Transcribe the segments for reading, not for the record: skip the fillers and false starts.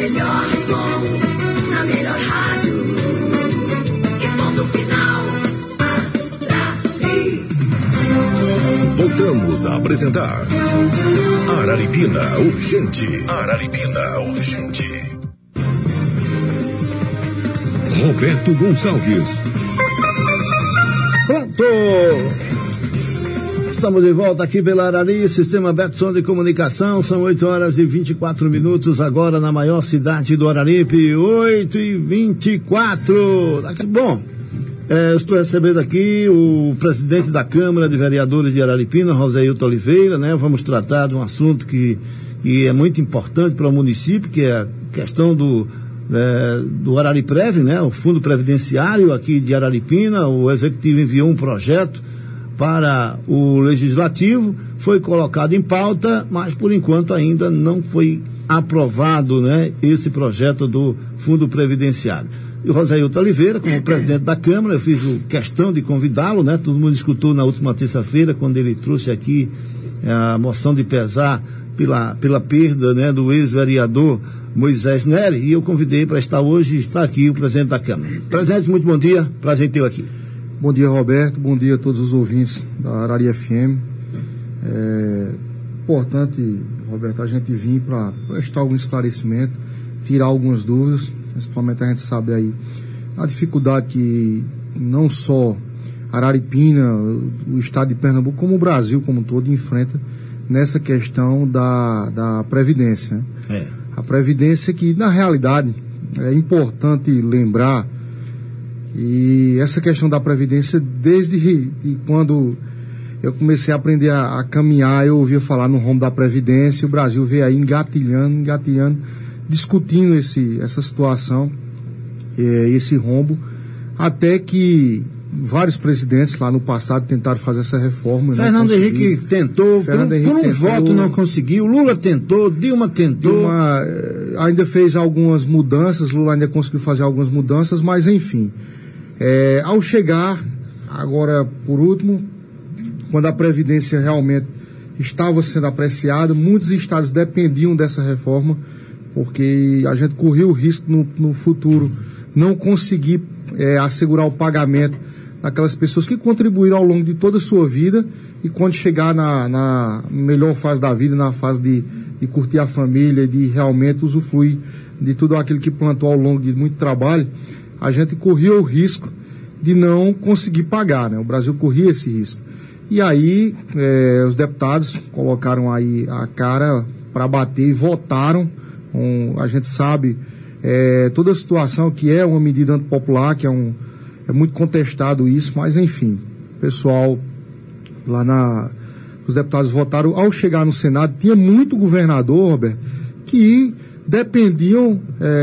melhor som, na melhor rádio. E ponto final, Arari. Voltamos a apresentar Araripina Urgente. Araripina Urgente. Roberto Gonçalves. Pronto! Estamos de volta aqui pela Arari, Sistema Aberto Som de Comunicação. São 8 horas e 24 minutos agora na maior cidade do Araripe, 8h24. Bom, estou recebendo aqui o presidente da Câmara de Vereadores de Araripina, Roseilton Oliveira, né? Vamos tratar de um assunto que é muito importante para o município, que é a questão do Arariprev, né? O Fundo Previdenciário aqui de Araripina. O Executivo enviou um projeto para o Legislativo, foi colocado em pauta, mas por enquanto ainda não foi aprovado, né, esse projeto do Fundo Previdenciário. E o Roseilton Oliveira, como presidente da Câmara, eu fiz questão de convidá-lo, né? Todo mundo escutou na última terça-feira, quando ele trouxe aqui a moção de pesar pela perda, né, do ex-vereador Moisés Nery, e eu convidei para estar hoje, está aqui o presidente da Câmara. Presidente, muito bom dia, prazer em tê-lo aqui. Bom dia, Roberto, bom dia a todos os ouvintes da Arari FM. É importante, Roberto, a gente vir para prestar algum esclarecimento, tirar algumas dúvidas, principalmente a gente sabe aí a dificuldade que não só Araripina, o estado de Pernambuco, como o Brasil como um todo enfrenta nessa questão da Previdência, né? A Previdência que, na realidade, é importante lembrar, e essa questão da Previdência, desde quando eu comecei a aprender a caminhar, eu ouvia falar no rumo da Previdência, o Brasil veio aí engatilhando, discutindo essa situação, esse rombo, até que vários presidentes lá no passado tentaram fazer essa reforma. Fernando Henrique tentou, por um voto não conseguiu, Lula tentou, Dilma tentou. Ainda fez algumas mudanças, Lula ainda conseguiu fazer algumas mudanças, mas enfim. Ao chegar, agora por último, quando a Previdência realmente estava sendo apreciada, muitos estados dependiam dessa reforma, porque a gente corria o risco no futuro não conseguir assegurar o pagamento daquelas pessoas que contribuíram ao longo de toda a sua vida, e quando chegar na melhor fase da vida, na fase de curtir a família, de realmente usufruir de tudo aquilo que plantou ao longo de muito trabalho, a gente corria o risco de não conseguir pagar, né? O Brasil corria esse risco. E aí os deputados colocaram aí a cara para bater e votaram. A gente sabe toda a situação que é uma medida antipopular, que é muito contestado isso, mas enfim, o pessoal lá os deputados votaram. Ao chegar no Senado, tinha muito governador, Roberto, que dependiam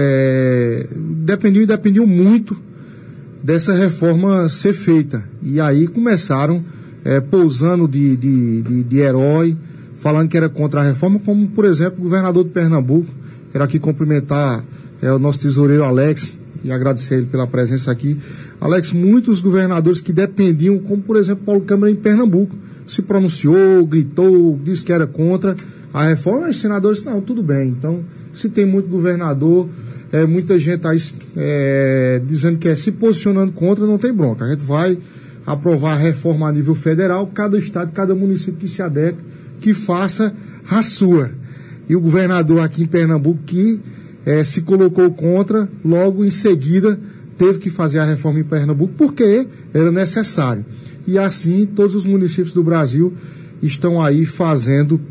muito dessa reforma ser feita. E aí começaram pousando de herói, falando que era contra a reforma, como, por exemplo, o governador de Pernambuco. Quero aqui cumprimentar o nosso tesoureiro Alex e agradecer ele pela presença aqui. Alex, muitos governadores que dependiam, como por exemplo Paulo Câmara em Pernambuco, se pronunciou, gritou, disse que era contra a reforma, e os senadores, não, tudo bem. Então, se tem muito governador, muita gente aí dizendo que se posicionando contra, não tem bronca. A gente vai aprovar a reforma a nível federal, cada estado, cada município que se adeque, que faça a sua. E o governador aqui em Pernambuco que se colocou contra, logo em seguida teve que fazer a reforma em Pernambuco porque era necessário. E assim todos os municípios do Brasil estão aí fazendo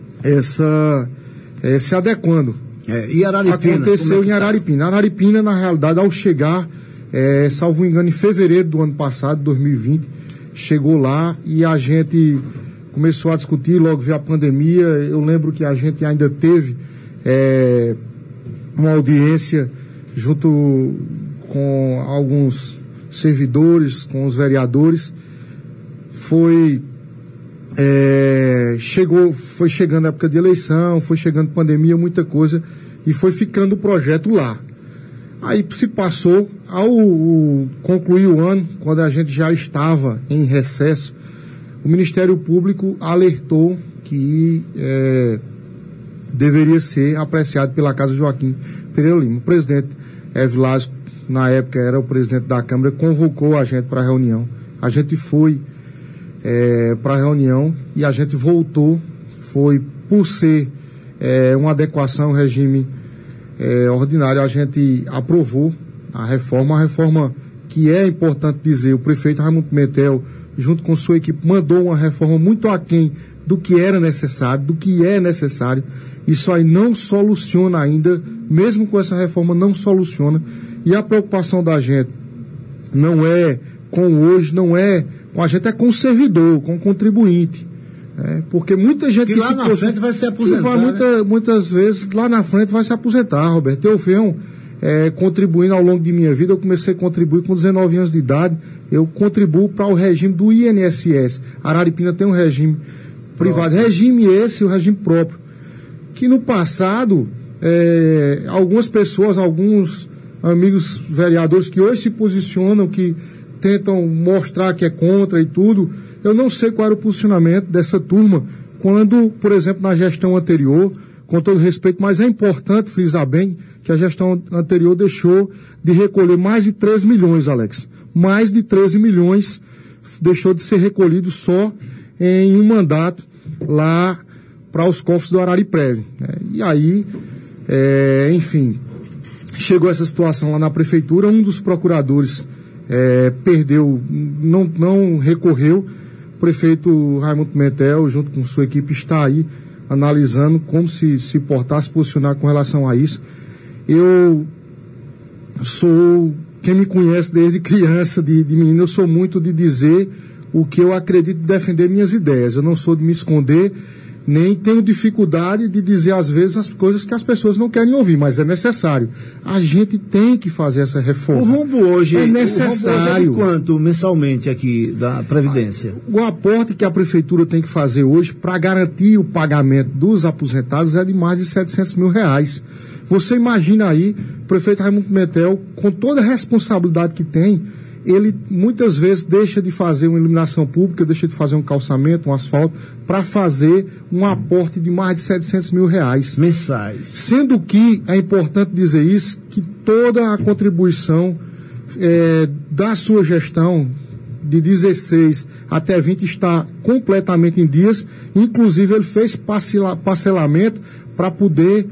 se adequando. E Araripina? Aconteceu em Araripina. Araripina, na realidade, ao chegar, salvo engano, em fevereiro do ano passado, 2020, chegou lá e a gente começou a discutir, logo veio a pandemia. Eu lembro que a gente ainda teve uma audiência junto com alguns servidores, com os vereadores. Foi chegando a época de eleição, foi chegando pandemia, muita coisa, e foi ficando o projeto lá. Aí se passou, ao concluir o ano, quando a gente já estava em recesso, o Ministério Público alertou que deveria ser apreciado pela Casa Joaquim Pereira Lima. O presidente Evilásio, na época era o presidente da Câmara, convocou a gente para a reunião. A gente foi para a reunião e a gente voltou. Foi por ser uma adequação ao regime ordinário, a gente aprovou a reforma que é importante dizer, o prefeito Raimundo Pimentel, junto com sua equipe, mandou uma reforma muito aquém do que era necessário, do que é necessário. Isso aí não soluciona ainda, mesmo com essa reforma não soluciona, e a preocupação da gente não é com hoje, não é com a gente, é com o servidor, com o contribuinte. Porque muita gente que lá na frente vai se aposentar, muitas vezes lá na frente vai se aposentar, Roberto. Eu venho contribuindo ao longo de minha vida. Eu comecei a contribuir com 19 anos de idade. Eu contribuo para o regime do INSS. Araripina tem um regime privado, regime esse, o regime próprio, que no passado algumas pessoas, alguns amigos vereadores que hoje se posicionam, que tentam mostrar que é contra e tudo. Eu não sei qual era o posicionamento dessa turma quando, por exemplo, na gestão anterior, com todo respeito, mas é importante frisar bem que a gestão anterior deixou de recolher mais de 13 milhões, Alex. Mais de 13 milhões deixou de ser recolhido só em um mandato lá para os cofres do Arariprev. E aí, enfim, chegou essa situação lá na prefeitura, um dos procuradores perdeu, não recorreu. O prefeito Raimundo Pimentel, junto com sua equipe, está aí analisando como se portar, se posicionar com relação a isso. Eu sou, quem me conhece desde criança, de menino, eu sou muito de dizer o que eu acredito, de defender minhas ideias. Eu não sou de me esconder, nem tenho dificuldade de dizer às vezes as coisas que as pessoas não querem ouvir, mas é necessário. A gente tem que fazer essa reforma. O rombo hoje é necessário. O rombo hoje é de quanto mensalmente aqui da Previdência? O aporte que a prefeitura tem que fazer hoje para garantir o pagamento dos aposentados é de mais de R$700 mil. Você imagina aí, o prefeito Raimundo Pimentel, com toda a responsabilidade que tem, ele muitas vezes deixa de fazer uma iluminação pública, deixa de fazer um calçamento, um asfalto, para fazer um aporte de mais de R$700 mil. Mensais. Sendo que, é importante dizer isso, que toda a contribuição da sua gestão, de 16 até 20, está completamente em dias. Inclusive, ele fez parcelamento para poder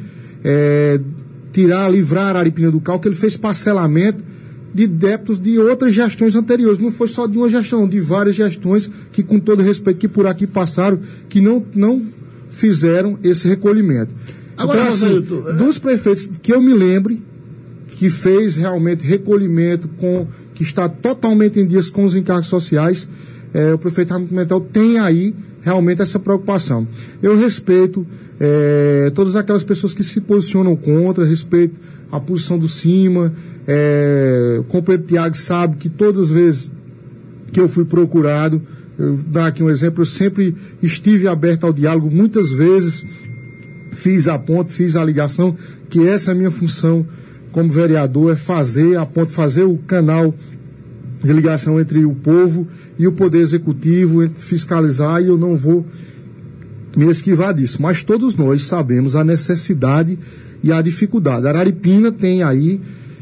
livrar a Araripina do caos, que ele fez parcelamento de débitos de outras gestões anteriores. Não foi só de uma gestão, de várias gestões que, com todo respeito, que por aqui passaram, que não fizeram esse recolhimento. Agora, então, assim, dos prefeitos que eu me lembre, que fez realmente recolhimento, que está totalmente em dias com os encargos sociais, o prefeito Raimundo Pimentel tem aí realmente essa preocupação. Eu respeito todas aquelas pessoas que se posicionam contra, respeito a posição do CIMA. O companheiro Tiago sabe que todas as vezes que eu fui procurado, eu dar aqui um exemplo, eu sempre estive aberto ao diálogo, muitas vezes fiz a ponte, fiz a ligação, que essa é a minha função como vereador, é fazer a ponte, fazer o canal de ligação entre o povo e o poder executivo, entre fiscalizar, e eu não vou me esquivar disso. Mas todos nós sabemos a necessidade e a dificuldade. A Araripina tem aí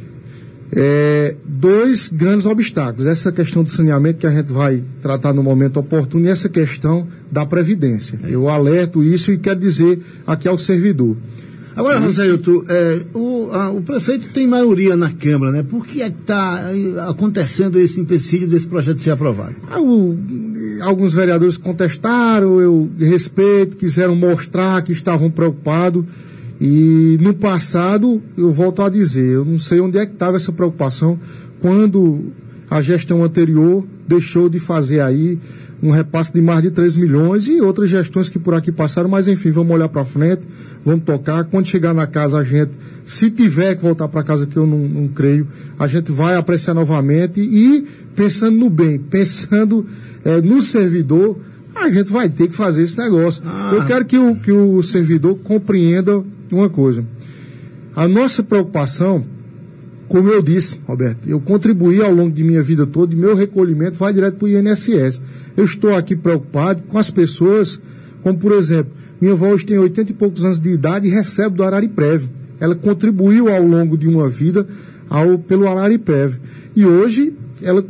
dois grandes obstáculos: essa questão do saneamento, que a gente vai tratar no momento oportuno, e essa questão da Previdência. Eu alerto isso e quero dizer aqui ao servidor. Agora, Rosailton, o prefeito tem maioria na Câmara, né? Por que é que está acontecendo esse empecilho desse projeto ser aprovado? Alguns vereadores contestaram, eu respeito, quiseram mostrar que estavam preocupados. E no passado, eu volto a dizer, eu não sei onde é que estava essa preocupação quando a gestão anterior deixou de fazer aí um repasse de mais de 3 milhões e outras gestões que por aqui passaram, mas enfim, vamos olhar para frente, vamos tocar. Quando chegar na casa, a gente, se tiver que voltar para casa, que eu não creio, a gente vai apreciar novamente e, pensando no bem, pensando no servidor, a gente vai ter que fazer esse negócio. Eu quero que o servidor compreenda uma coisa. A nossa preocupação, como eu disse, Roberto, eu contribuí ao longo de minha vida toda, e meu recolhimento vai direto para o INSS. Eu estou aqui preocupado com as pessoas, como por exemplo, Minha avó hoje tem 80 e poucos anos de idade e recebe do Arariprev. Ela contribuiu ao longo de uma vida pelo Arariprev. E hoje ela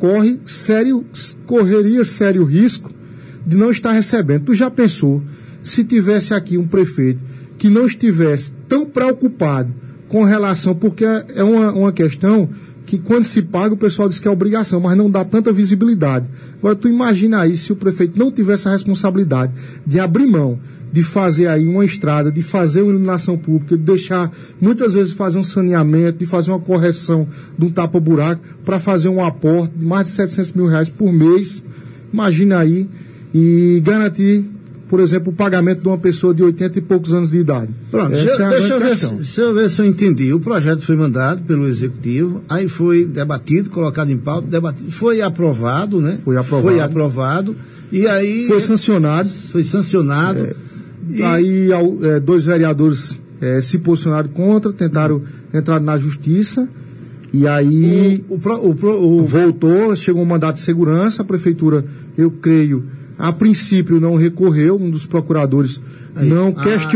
correria sério risco de não estar recebendo. Tu já pensou, se tivesse aqui um prefeito que não estivesse tão preocupado com relação, porque é uma questão que quando se paga o pessoal diz que é obrigação, mas não dá tanta visibilidade. Agora tu imagina aí se o prefeito não tivesse a responsabilidade de abrir mão, de fazer aí uma estrada, de fazer uma iluminação pública, de deixar, muitas vezes, fazer um saneamento, de fazer uma correção de um tapa-buraco, para fazer um aporte de mais de 700 mil reais por mês, imagina aí, e garantir, por exemplo, o pagamento de uma pessoa de 80 e poucos anos de idade. Pronto, deixa eu ver se eu entendi. O projeto foi mandado pelo Executivo, aí foi debatido, colocado em pauta, foi aprovado, né? Foi aprovado. E aí... Foi sancionado. Aí 2 vereadores se posicionaram contra, tentaram entrar na justiça, e aí voltou, chegou um mandato de segurança, a prefeitura, eu creio, a princípio não recorreu, um dos procuradores não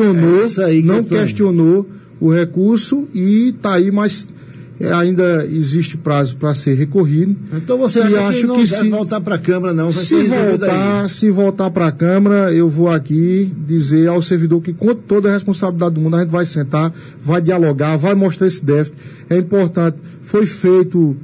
questionou o recurso e está aí, mas ainda existe prazo para ser recorrido. Então você acha que não deve voltar para a Câmara, não? Se voltar para a Câmara, eu vou aqui dizer ao servidor que, com toda a responsabilidade do mundo, a gente vai sentar, vai dialogar, vai mostrar esse déficit. É importante. Foi feito...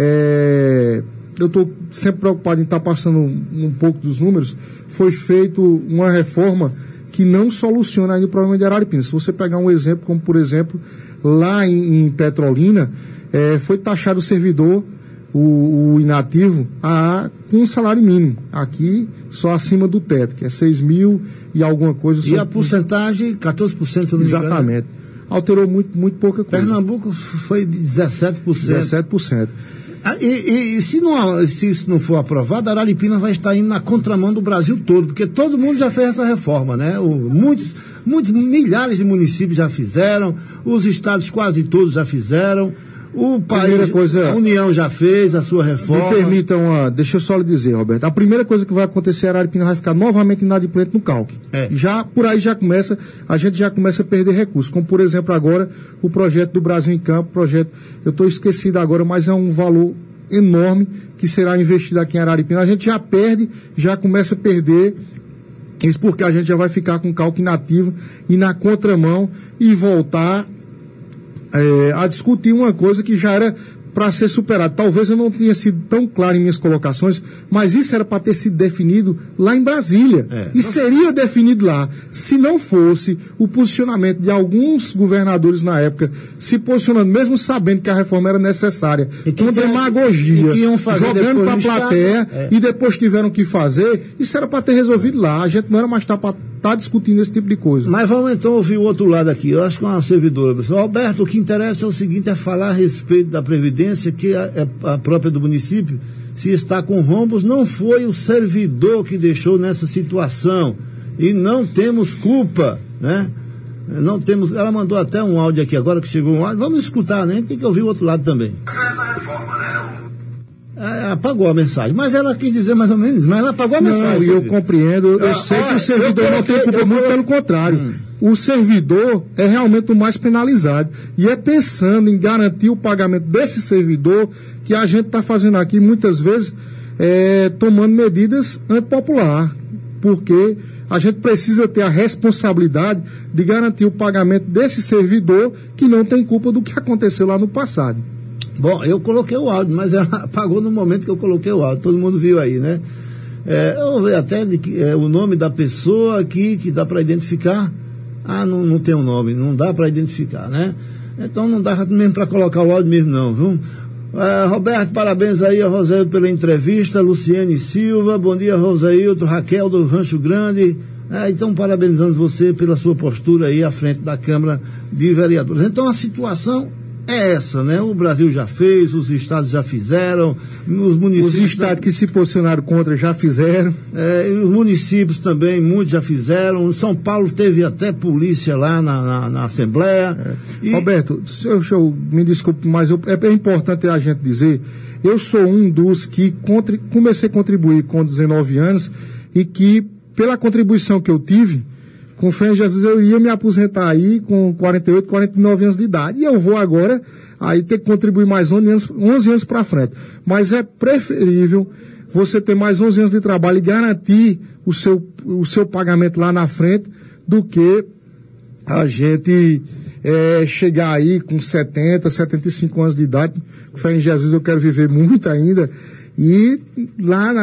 eu estou sempre preocupado em estar passando um pouco dos números. Foi feito uma reforma que não soluciona ainda o problema de Araripina. Se você pegar um exemplo, como por exemplo, lá em Petrolina, foi taxado o servidor, o inativo, com um salário mínimo. Aqui, só acima do teto, que é 6 mil e alguma coisa. E a porcentagem, 14%, se não me engano. Exatamente. Alterou muito pouca coisa. Pernambuco foi de 17%. 17%. E se isso não for aprovado, a Araripina vai estar indo na contramão do Brasil todo, porque todo mundo já fez essa reforma, né? Muitos milhares de municípios já fizeram, os estados quase todos já fizeram, o país, a União já fez a sua reforma. Me permitam, deixa eu só lhe dizer, Roberto, a primeira coisa que vai acontecer, a Araripina vai ficar novamente inadimplente no CALC. Por aí a gente já começa a perder recursos, como por exemplo agora o projeto do Brasil em Campo, eu estou esquecido agora, mas é um valor enorme que será investido aqui em Araripina. A gente já começa a perder, isso porque a gente já vai ficar com o CALC inativo e na contramão e voltar a discutir uma coisa que já era para ser superada. Talvez eu não tenha sido tão claro em minhas colocações, mas isso era para ter sido definido lá em Brasília. Seria definido lá, se não fosse o posicionamento de alguns governadores na época, se posicionando, mesmo sabendo que a reforma era necessária, com demagogia, jogando para a plateia, e depois tiveram que fazer, isso era para ter resolvido lá. A gente não era mais para estar discutindo esse tipo de coisa. Mas vamos então ouvir o outro lado aqui. Eu acho que é uma servidora, pessoal. Alberto, o que interessa é o seguinte, é falar a respeito da Previdência, que é a própria do município, se está com rombos, não foi o servidor que deixou nessa situação. E não temos culpa, né? Não temos. Ela mandou até um áudio aqui agora, que chegou um áudio. Vamos escutar, né? Tem que ouvir o outro lado também. Essa reforma, né? Apagou a mensagem, mas ela quis dizer mais ou menos, mas ela apagou a mensagem. Eu compreendo, eu sei que o servidor não tem culpa, muito pelo contrário. O servidor é realmente o mais penalizado. E é pensando em garantir o pagamento desse servidor que a gente está fazendo aqui, muitas vezes, tomando medidas antipopulares. Porque a gente precisa ter a responsabilidade de garantir o pagamento desse servidor que não tem culpa do que aconteceu lá no passado. Bom, eu coloquei o áudio, mas ela apagou no momento que eu coloquei o áudio. Todo mundo viu aí, né? Eu vou ver até o nome da pessoa aqui que dá para identificar. Não tem um nome, não dá para identificar, né? Então não dá mesmo para colocar o áudio mesmo não, viu? Roberto, parabéns aí a Rosaildo pela entrevista, Luciane Silva, bom dia Rosaildo, Raquel do Rancho Grande, então parabenizando você pela sua postura aí à frente da Câmara de Vereadores. Então a situação é essa, né? O Brasil já fez, os estados já fizeram, os municípios... Os estados que se posicionaram contra já fizeram. Os municípios também, muitos já fizeram. São Paulo teve até polícia lá na Assembleia. Roberto, me desculpe, mas é importante a gente dizer, eu sou um dos que comecei a contribuir com 19 anos e que, pela contribuição que eu tive, Com fé em Jesus, eu ia me aposentar aí com 48, 49 anos de idade. E eu vou agora aí ter que contribuir mais 11 anos para frente. Mas é preferível você ter mais 11 anos de trabalho e garantir o seu pagamento lá na frente do que a gente chegar aí com 70, 75 anos de idade. Com fé em Jesus, eu quero viver muito ainda. E lá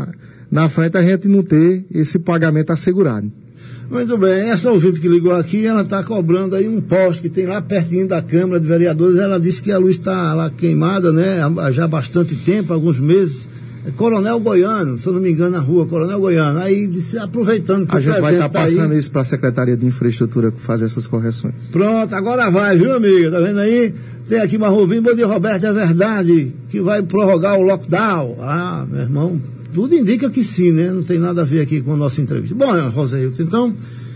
na frente a gente não ter esse pagamento assegurado. Muito bem, essa ouvinte que ligou aqui, ela está cobrando aí um poste que tem lá pertinho da Câmara de Vereadores. Ela disse que a luz está lá queimada, né, já há bastante tempo, alguns meses. Coronel Goiano, se eu não me engano, na rua Coronel Goiano. Aí disse, aproveitando que a gente vai estar passando aí, isso para a Secretaria de Infraestrutura fazer essas correções. Pronto, agora vai, viu, amiga? Tá vendo aí? Tem aqui uma ouvinte, bom dia, Roberto, é verdade que vai prorrogar o lockdown? Ah, meu irmão, tudo indica que sim, né? Não tem nada a ver aqui com a nossa entrevista. Bom, Roseilton, então,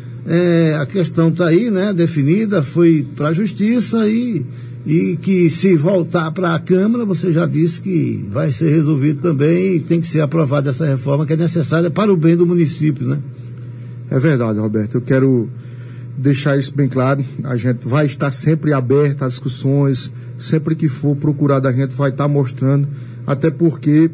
a questão está aí, né? Definida, foi para a Justiça e que se voltar para a Câmara, você já disse que vai ser resolvido também e tem que ser aprovada essa reforma que é necessária para o bem do município, né? É verdade, Roberto. Eu quero deixar isso bem claro. A gente vai estar sempre aberto às discussões, sempre que for procurado a gente vai estar mostrando, até porque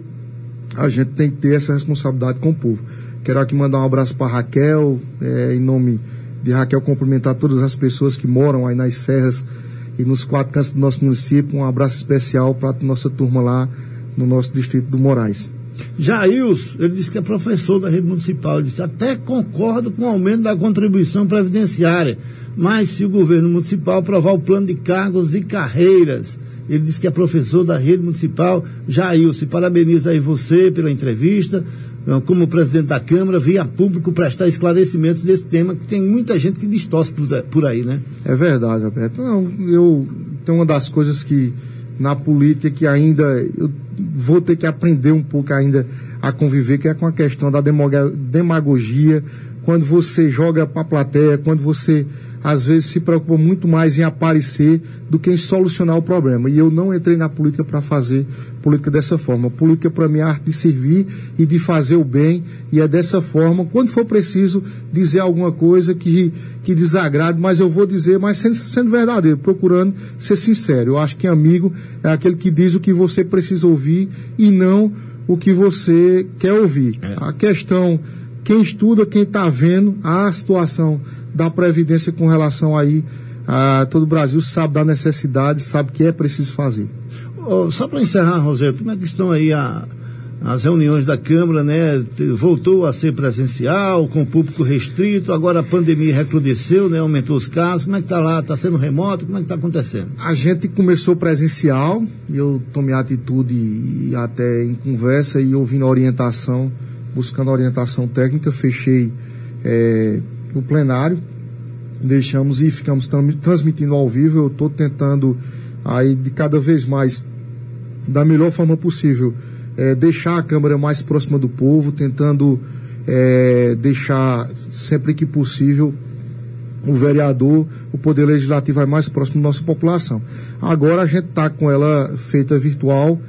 a gente tem que ter essa responsabilidade com o povo. Quero aqui mandar um abraço para Raquel, em nome de Raquel, cumprimentar todas as pessoas que moram aí nas serras e nos 4 cantos do nosso município. Um abraço especial para a nossa turma lá no nosso distrito do Moraes. Jailson, ele disse que é professor da rede municipal. Ele disse, até concordo com o aumento da contribuição previdenciária, mas se o governo municipal aprovar o plano de cargos e carreiras. Ele disse que é professor da rede municipal. Jailson, parabeniza aí você pela entrevista, como presidente da Câmara, via público prestar esclarecimentos desse tema, que tem muita gente que distorce por aí, né? É verdade, Roberto. Não, tem uma das coisas que na política que ainda eu vou ter que aprender um pouco ainda a conviver, que é com a questão da demagogia, quando você joga para a plateia, quando você às vezes se preocupa muito mais em aparecer do que em solucionar o problema. E eu não entrei na política para fazer política dessa forma. Política para mim é a arte de servir e de fazer o bem, e é dessa forma, quando for preciso dizer alguma coisa que desagrade, mas eu vou dizer, mas sendo verdadeiro, procurando ser sincero. Eu acho que amigo é aquele que diz o que você precisa ouvir e não o que você quer ouvir. A questão, quem estuda, quem está vendo a situação da Previdência com relação aí a todo o Brasil, sabe da necessidade, sabe que é preciso fazer. Só para encerrar, Roseto, como é que estão aí as reuniões da Câmara, né? Voltou a ser presencial, com público restrito, agora a pandemia recrudesceu, né? Aumentou os casos, como é que está lá? Está sendo remoto? Como é que está acontecendo? A gente começou presencial, eu tomei atitude e até em conversa e ouvindo orientação, buscando orientação técnica, fechei o plenário, deixamos e ficamos transmitindo ao vivo. Eu estou tentando aí de cada vez mais, da melhor forma possível, deixar a Câmara mais próxima do povo, tentando deixar sempre que possível o vereador, o Poder Legislativo mais próximo da nossa população. Agora a gente está com ela feita virtual,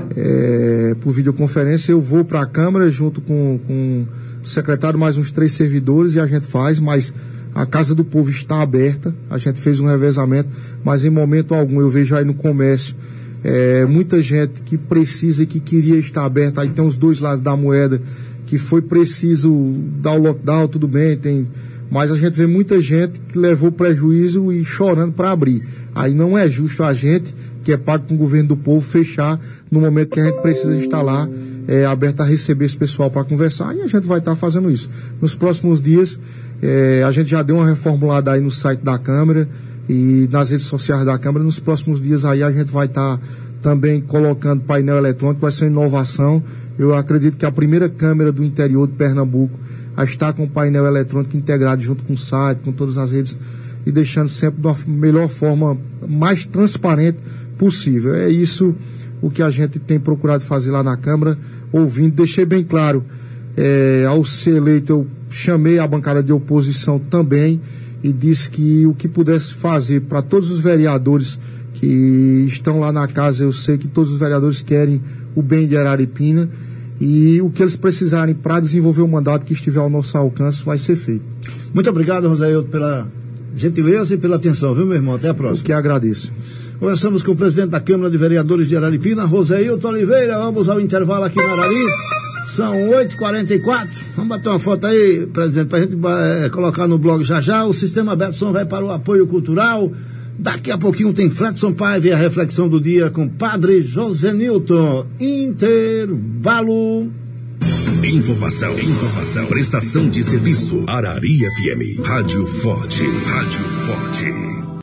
por videoconferência. Eu vou para a Câmara junto com o secretário, mais uns 3 servidores, e a gente faz, mas a Casa do Povo está aberta. A gente fez um revezamento, mas em momento algum eu vejo aí no comércio muita gente que precisa e que queria estar aberta. Aí tem os dois lados da moeda, que foi preciso dar o lockdown, tudo bem, mas a gente vê muita gente que levou prejuízo e chorando para abrir. Aí não é justo a gente, que é pago com o governo do povo, fechar no momento que a gente precisa estar lá aberto a receber esse pessoal para conversar, e a gente vai estar fazendo isso. Nos próximos dias, a gente já deu uma reformulada aí no site da Câmara e nas redes sociais da Câmara. Nos próximos dias aí a gente vai estar também colocando painel eletrônico, vai ser uma inovação. Eu acredito que a primeira Câmara do interior de Pernambuco a estar com o painel eletrônico integrado junto com o site, com todas as redes, e deixando sempre da melhor forma, mais transparente possível. É isso o que a gente tem procurado fazer lá na Câmara, ouvindo. Deixei bem claro, ao ser eleito, eu chamei a bancada de oposição também e disse que o que pudesse fazer para todos os vereadores que estão lá na casa, eu sei que todos os vereadores querem o bem de Araripina, E o que eles precisarem para desenvolver o mandato que estiver ao nosso alcance vai ser feito. Muito obrigado, Rosailton, pela gentileza e pela atenção, viu, meu irmão? Até a próxima. Eu que agradeço. Conversamos com o presidente da Câmara de Vereadores de Araripina, Rosailton Oliveira. Vamos ao intervalo aqui na Arari. São 8h44. Vamos bater uma foto aí, presidente, para a gente colocar no blog já já. O Sistema Betson vai para o apoio cultural. Daqui a pouquinho tem Fredson Paiva e a reflexão do dia com Padre José Newton. Intervalo. Informação. Prestação de serviço. Arari FM. Rádio Forte.